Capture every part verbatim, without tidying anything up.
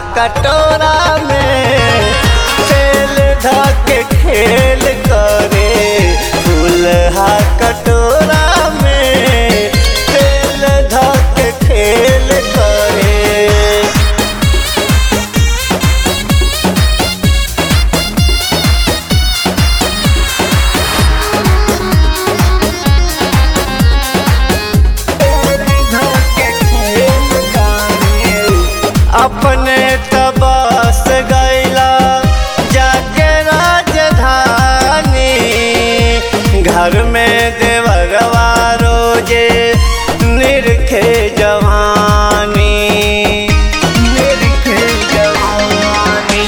कटोरा में तेल धके खेल करे। फूलहा कटोरा में तेल धके खेल करे। अपने तबस गैला जाके राजधानी। घर में देवरवा रोजे निरखे जवानी। निरखे जवानी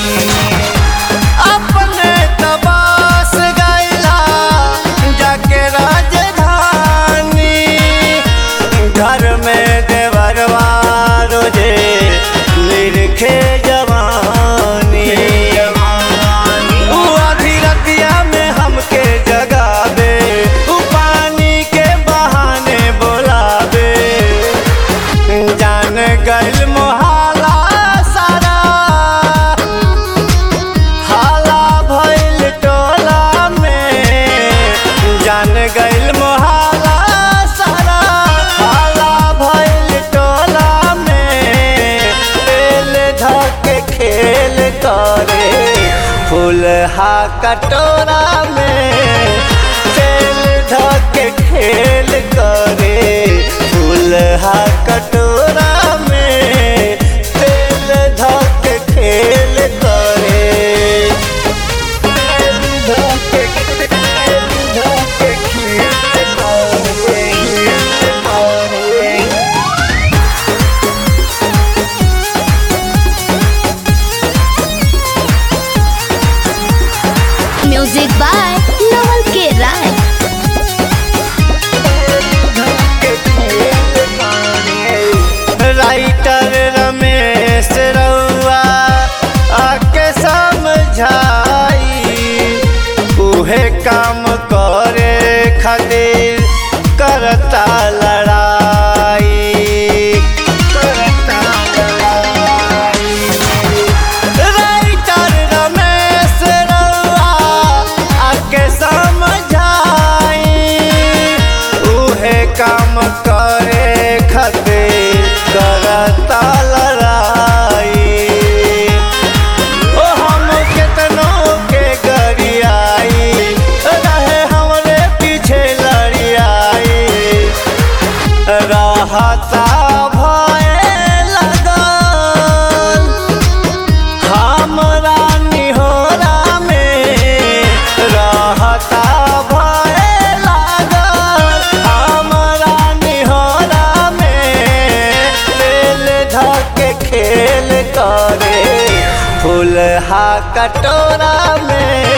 अपने तबस गैला जाके राजधानी। घर में देवरवा रोजे निरखे जवानी। उ आधी रतिया में हमके जगावे, उ पानी के बहाने बोलावे। जान गइल मोहाला सारा हाला भइल टोला में। जान गइल मोहाला सारा हाला भइल टोला में। तेल धके खेल करे। फूलहा कटोरा में तेल धके खेल करे। फूलहा कटोरा में तेल धके खेल करे। तेल धके तेल धके खेल करे। म्यूजिक बाय नवल के राय। राइटर रमेश रउआ आके समझाई। उहे काम करे खातिर करता लड़ाई। करता लड़ाई राइटर रमेश रउआ आके समझाई। उहे काम करे खातिर करता लड़ाई। ओ हम केतनो के गरियाई रहे हमरे पीछे लड़ियाई। रहता भय लगल हमरा निहोरा में। रहता भय लागल हमरा निहोरा में। तेल धके खेल करे। फूलहा कटोरा में